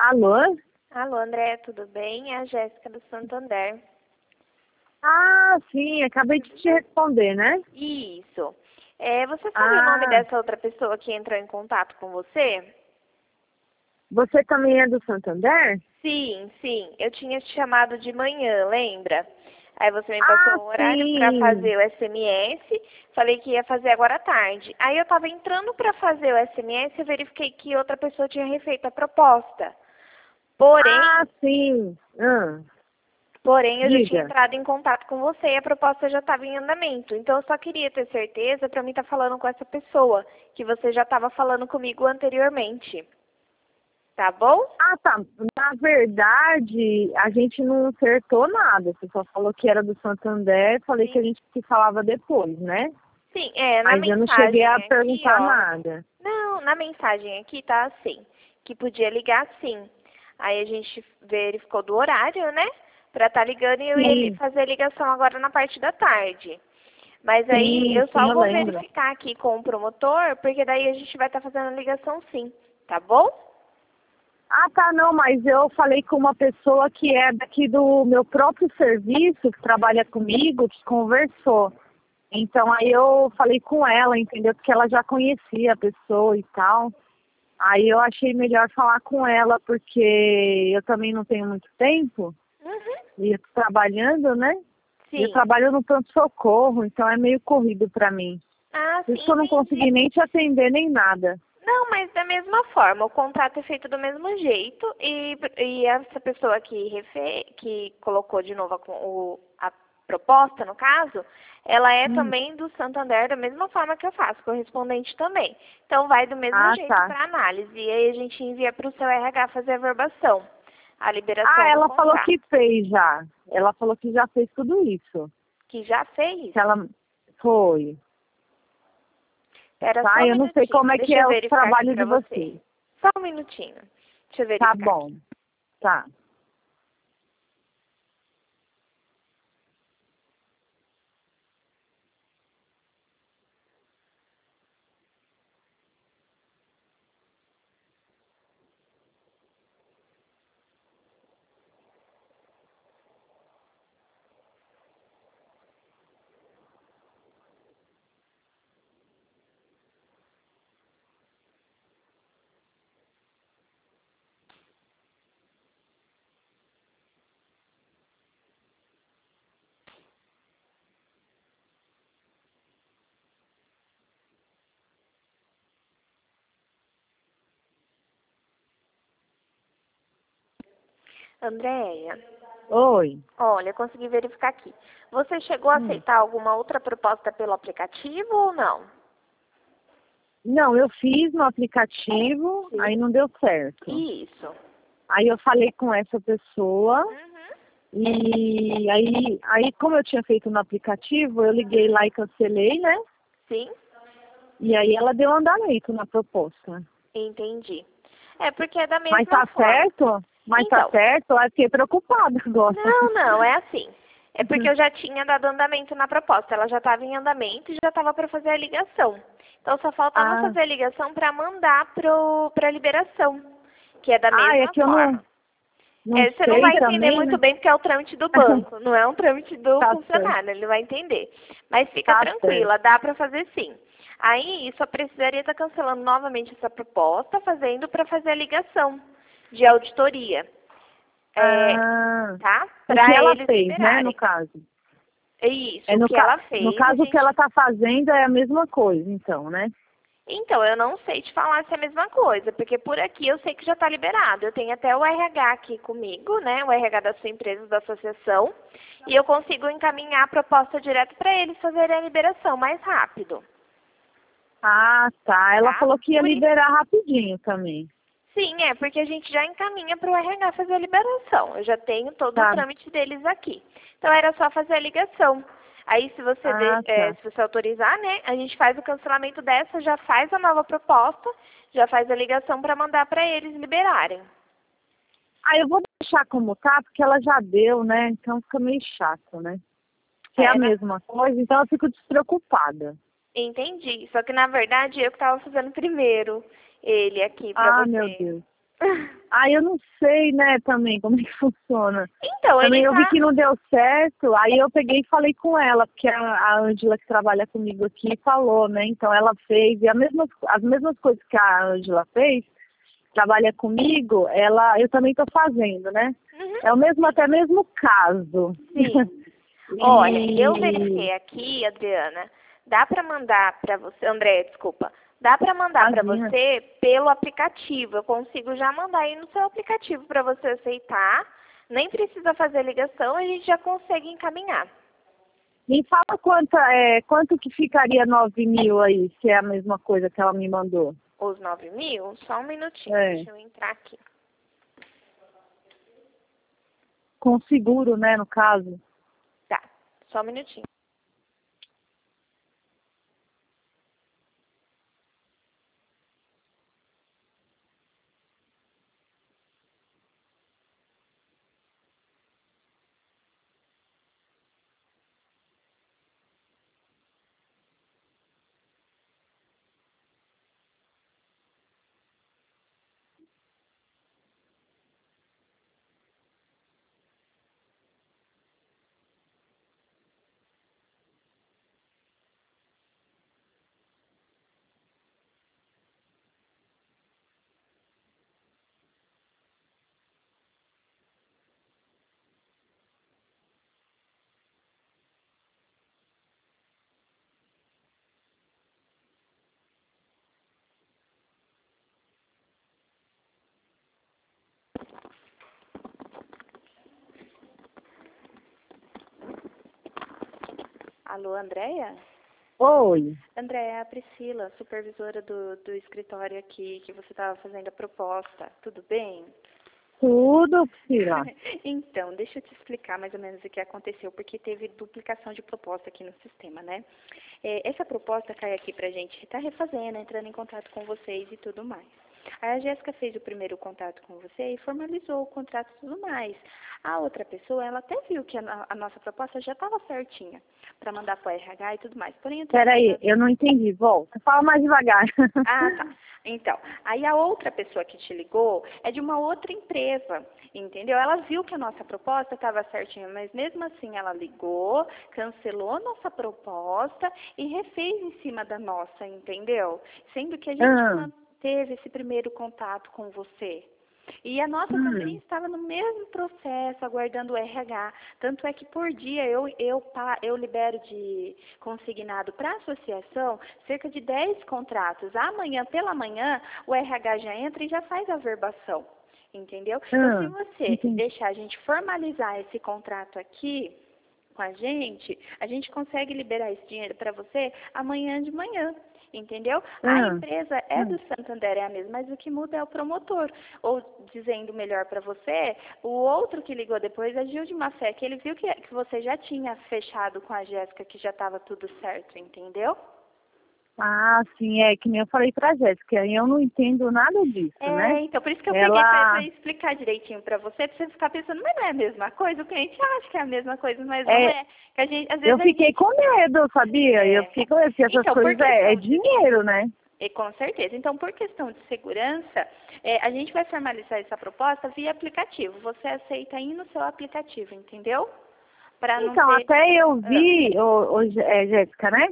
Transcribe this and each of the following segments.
Alô? Alô, André, tudo bem? É a Jéssica do Santander. Ah, sim, acabei de te responder, né? Isso. Você sabe o nome dessa outra pessoa que entrou em contato com você? Você também é do Santander? Sim, sim. Eu tinha te chamado de manhã, lembra? Aí você me passou o horário para Sim. fazer o SMS. Falei que ia fazer agora à tarde. Aí eu estava entrando para fazer o SMS e verifiquei que outra pessoa tinha refeito a proposta. Ah, Porém, sim. eu já tinha Diga. entrado em contato com você e a proposta já estava em andamento. Então, eu só queria ter certeza para mim estar falando com essa pessoa, que você já estava falando comigo anteriormente. Tá bom? Ah, tá. Na verdade, a gente não acertou nada. Você só falou que era do Santander, falei que a Sim. gente se falava depois, né? Sim, na Mas eu não cheguei a mensagem aqui, perguntar ó. nada. Não, na mensagem aqui tá assim, que podia ligar sim. Aí a gente verificou do horário, né? Pra estar ligando e eu ia Sim, fazer a ligação agora na parte da tarde. Mas aí sim, eu sim, só eu vou lembro. verificar aqui com o promotor, porque daí a gente vai estar fazendo a ligação sim, tá bom? Ah, tá, não, mas eu falei com uma pessoa que é daqui do meu próprio serviço, que trabalha comigo, que conversou. Então aí eu falei com ela, entendeu? Porque ela já conhecia a pessoa e tal. Aí eu achei melhor falar com ela, porque eu também não tenho muito tempo, Uhum. e eu tô trabalhando, né? E eu Sim. trabalho no pronto-socorro, então é meio corrido pra mim. Ah, Por sim, isso que eu não consegui entendi. nem te atender nem nada. Não, mas da mesma forma, o contrato é feito do mesmo jeito e essa pessoa que colocou de novo a proposta, no caso, ela é Hum. também do Santander, da mesma forma que eu faço, correspondente também. Então, vai do mesmo Ah, jeito tá. para análise. E aí a gente envia para o seu RH fazer a verbação, a Ah, liberação do ela falou contrato. que fez já. Ela falou que já fez tudo isso. Que já fez? Que ela foi. Espera só Tá? um Eu não sei como minutinho, é que deixa eu é o verificar aqui trabalho para de você. vocês. Só um minutinho. Deixa eu Tá verificar aqui. bom. Tá. Andréia, Oi. olha, eu consegui verificar aqui. Você chegou a Hum. aceitar alguma outra proposta pelo aplicativo ou não? Não, eu fiz no aplicativo, aí Sim. não deu certo. Isso. Aí eu falei com essa pessoa Uhum. e aí como eu tinha feito no aplicativo, eu liguei lá e cancelei, né? Sim, E aí ela deu andamento na proposta. entendi. É porque é da Mas mesma tá forma. certo? Mas tá Então, certo? Eu fiquei preocupada agora. não, é assim. É porque eu já tinha dado andamento na proposta. Ela já estava em andamento e já estava para fazer a ligação. Então, só faltava Ah, fazer a ligação para mandar para a liberação, que é da é mesma que eu forma. não Você não sei vai entender também, muito né? bem porque é o trâmite do banco, não é um trâmite do Tá certo. funcionário, ele vai entender. Mas fica Tá certo. tranquila, dá para fazer sim. Aí só precisaria estar cancelando novamente essa proposta, fazendo para fazer a ligação de auditoria, Ah, tá? o que Para ela eles fez, né, no liberarem. caso. É isso, É o que ela no fez, a caso o que ela gente. tá fazendo é a mesma coisa, então, né? Então, eu não sei te falar se é a mesma coisa, porque por aqui eu sei que já está liberado. Eu tenho até o RH aqui comigo, né? O RH da sua empresa, da associação, e eu consigo encaminhar a proposta direto para eles fazerem a liberação mais rápido, Ah, tá. Ela tá? falou que ia liberar rapidinho também. Sim, é porque a gente já encaminha para o RH fazer a liberação. Eu já tenho todo o Tá. trâmite deles aqui. Então era só fazer a ligação. Aí se você, Ah, tá. se você autorizar, né, a gente faz o cancelamento dessa, já faz a nova proposta, já faz a ligação para mandar para eles liberarem. Ah, eu vou deixar como tá, porque ela já deu, né? Então fica meio chato, né? Que é a É, mesma coisa, então eu fico despreocupada. entendi. Só que na verdade eu que estava fazendo primeiro ele aqui para Ah, meu você. Deus. Aí eu não sei, né, também como é que funciona. Então, Também ele eu vi tá... que não deu certo, aí eu peguei e falei com ela, porque a Ângela que trabalha comigo aqui falou, né? Então ela fez, e as mesmas coisas que a Ângela fez, trabalha comigo, eu também estou fazendo, né? Uhum. É o mesmo, até mesmo caso. Sim. Olha, eu verifiquei aqui, Adriana, dá para mandar para você, André, desculpa, dá para mandar para Imagina. você pelo aplicativo. Eu consigo já mandar aí no seu aplicativo para você aceitar. Nem precisa fazer ligação, a gente já consegue encaminhar. Me fala quanto que ficaria 9.000 aí, se é a mesma coisa que ela me mandou. Os 9.000, só um minutinho, É. deixa eu entrar aqui. Com seguro, né, no caso. Tá, só um minutinho. Alô, Andréia? Oi. Andréia, é a Priscila, supervisora do escritório aqui, que você estava fazendo a proposta. Tudo bem? Tudo, Priscila. Então, deixa eu te explicar mais ou menos o que aconteceu, porque teve duplicação de proposta aqui no sistema, né? Essa proposta cai aqui pra gente, está refazendo, entrando em contato com vocês e tudo mais. Aí a Jéssica fez o primeiro contato com você e formalizou o contrato e tudo mais. A outra pessoa, ela até viu que a nossa proposta já estava certinha para mandar para o RH e tudo mais. Porém, eu Peraí, eu não entendi. Volta. Fala mais devagar. Ah, tá. Então, aí a outra pessoa que te ligou é de uma outra empresa, entendeu? Ela viu que a nossa proposta estava certinha, mas mesmo assim ela ligou, cancelou a nossa proposta e refez em cima da nossa, entendeu? Sendo que a gente manteve esse primeiro contato com você. E a nossa também estava no mesmo processo, aguardando o RH. Tanto é que por dia eu libero de consignado para a associação cerca de 10 contratos. Amanhã, pela manhã, o RH já entra e já faz a verbação. Entendeu? Então, se você deixar a gente formalizar esse contrato aqui com a gente consegue liberar esse dinheiro para você amanhã de manhã. Entendeu? A empresa é do Santander, é a mesma, mas o que muda é o promotor. Ou, dizendo melhor para você, o outro que ligou depois agiu de má fé, que ele viu que você já tinha fechado com a Jéssica, que já estava tudo certo, entendeu? Ah, sim, é que nem eu falei pra Jéssica, eu não entendo nada disso, né? Então, por isso que eu peguei para explicar direitinho para você ficar pensando, mas não é a mesma coisa? O cliente acha que é a mesma coisa, mas não é. Que a gente, às vezes eu fiquei com medo, sabia? Eu fiquei com medo, porque essas coisas é dinheiro, né? E com certeza. Então, por questão de segurança, a gente vai formalizar essa proposta via aplicativo. Você aceita aí no seu aplicativo, entendeu? Então, até eu vi, Jéssica, né?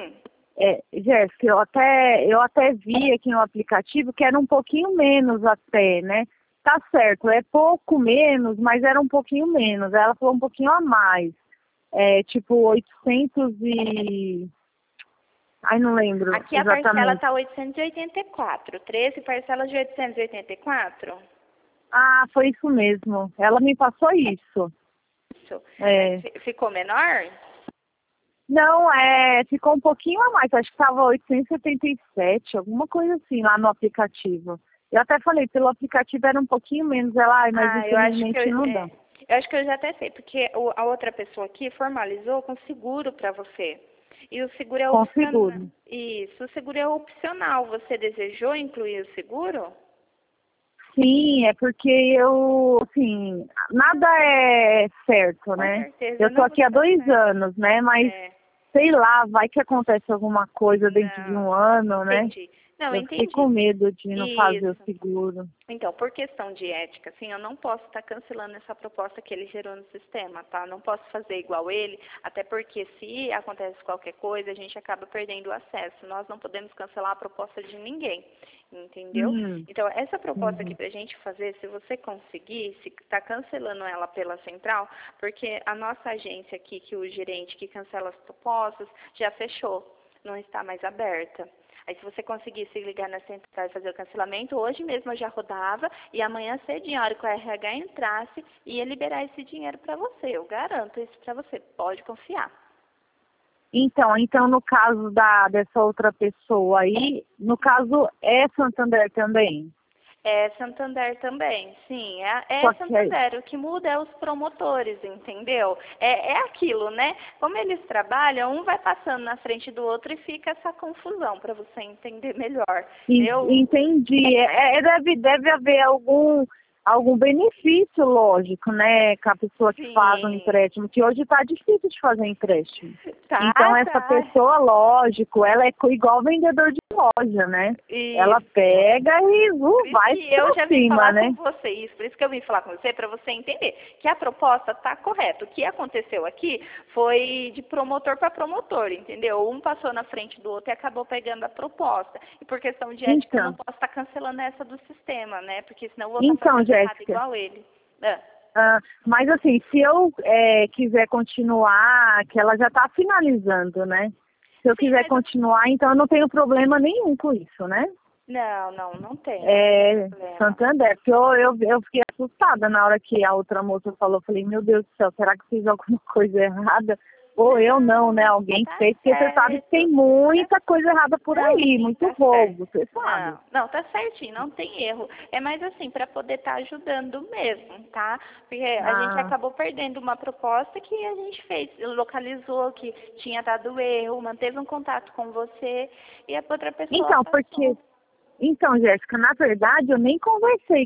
Jéssica, eu até vi aqui no aplicativo que era um pouquinho menos até, né? Tá certo, é pouco menos, mas era um pouquinho menos. Ela falou um pouquinho a mais. Tipo 800 e... Ai, não lembro aqui exatamente. A parcela está 884. 13 parcelas de 884? Ah, foi isso mesmo. Ela me passou isso. Isso. Ficou menor? Não, ficou um pouquinho a mais. Acho que estava 877, alguma coisa assim, lá no aplicativo. Eu até falei, pelo aplicativo era um pouquinho menos. Ela, mas infelizmente não dá. Eu acho que eu já até sei, porque a outra pessoa aqui formalizou com seguro para você. E o seguro é opcional. Seguro. Isso, o seguro é opcional. Você desejou incluir o seguro? Sim, é porque assim, nada é certo, né? Com certeza. Eu tô aqui há 2 anos, né? Mas, sei lá, vai que acontece alguma coisa dentro de um ano, né? Entendi. Não, Eu fiquei entendi. com medo de não fazer o Isso. seguro. Então, por questão de ética, assim, eu não posso estar cancelando essa proposta que ele gerou no sistema, tá? Não posso fazer igual ele, até porque se acontece qualquer coisa, a gente acaba perdendo o acesso. Nós não podemos cancelar a proposta de ninguém, entendeu? Então, essa proposta aqui Uhum. pra gente fazer, se você conseguir, se tá cancelando ela pela central, porque a nossa agência aqui, que o gerente que cancela as propostas, já fechou, não está mais aberta. Aí se você conseguisse ligar na central e fazer o cancelamento, hoje mesmo eu já rodava e amanhã cedinho, a hora que o RH entrasse, ia liberar esse dinheiro para você. Eu garanto isso para você, pode confiar. Então, no caso dessa outra pessoa aí, no caso é Santander também? É Santander também, sim, é Só que aí, Santander. O que muda é os promotores, entendeu? É aquilo, né? Como eles trabalham, um vai passando na frente do outro e fica essa confusão para você entender melhor. entendi. Deve haver algum benefício, lógico, né, com a pessoa que faz um Sim, empréstimo, que hoje está difícil de fazer empréstimo. tá, Então, essa tá. pessoa, lógico, ela é igual vendedor de loja, né? Ela Isso. pega e Por isso vai que eu pra já vim cima, falar né? com você, isso, por isso que eu vim falar com você, para você entender que a proposta está correta. O que aconteceu aqui foi de promotor para promotor, entendeu? Um passou na frente do outro e acabou pegando a proposta. E por questão de ética, eu não Então, posso estar cancelando essa do sistema, né? Porque senão eu vou estar então, fazendo errado Jéssica, igual ele. Ah, mas assim, se eu quiser continuar, que ela já está finalizando, né? Se eu sim, quiser mas continuar, então eu não tenho problema nenhum com isso, né? não tem, não tem problema. Santander, porque eu fiquei assustada na hora que a outra moça falou, eu falei, meu Deus do céu, será que fiz alguma coisa errada? Ou eu não, né? Alguém Tá fez, porque você sabe que tem certo. muita coisa errada por Não, aí, sim, muito tá roubo, certo. você sabe. Não, tá certinho, não tem erro. É mais assim, para poder estar ajudando mesmo, tá? Porque a gente Ah, acabou perdendo uma proposta que a gente fez, localizou que tinha dado erro, manteve um contato com você e a outra pessoa então, passou. então, Jéssica, na verdade, eu nem conversei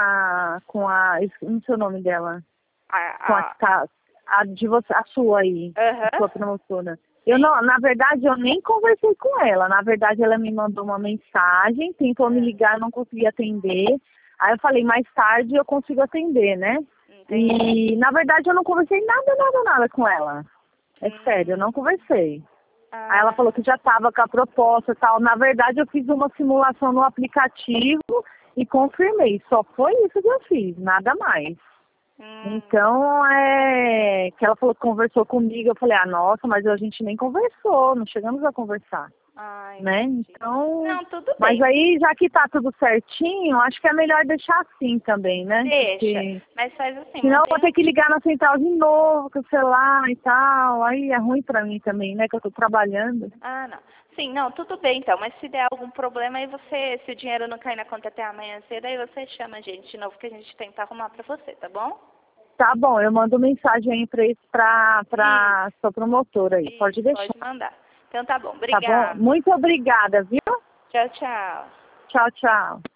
não sei o nome dela, com A, a de você, a sua aí, a aham, sua promotora. Eu sim. não, na verdade, eu nem conversei com ela. Na verdade, ela me mandou uma mensagem, tentou me Ah, ligar, eu não consegui atender. Aí eu falei, mais tarde eu consigo atender, né? entendi. E, na verdade, eu não conversei nada com ela. É sério, eu Hum, não conversei. Aí ela falou ah, que já estava com a proposta e tal. Na verdade, eu fiz uma simulação no aplicativo e confirmei. Só foi isso que eu fiz, nada mais. hum, Então, que ela falou que conversou comigo, eu falei, nossa, mas a gente nem conversou, não chegamos a conversar, né? entendi. Então, Não, tudo mas bem. aí, já que tá tudo certinho, acho que é melhor deixar assim também, né? Deixa, Porque mas faz assim, senão eu vou mantenha. ter que ligar na central de novo, cancelar e tal, aí é ruim pra mim também, né, que eu tô trabalhando. Ah, não. Sim, não, tudo bem então, mas se der algum problema, aí você, se o dinheiro não cair na conta até amanhã cedo, aí você chama a gente de novo que a gente tenta arrumar pra você, tá bom? Tá bom, eu mando mensagem aí pra Isso, sua promotora aí, pode isso, deixar, pode mandar. Então tá bom, tá bom? obrigada. Muito obrigada, viu? Tchau, tchau. Tchau, tchau.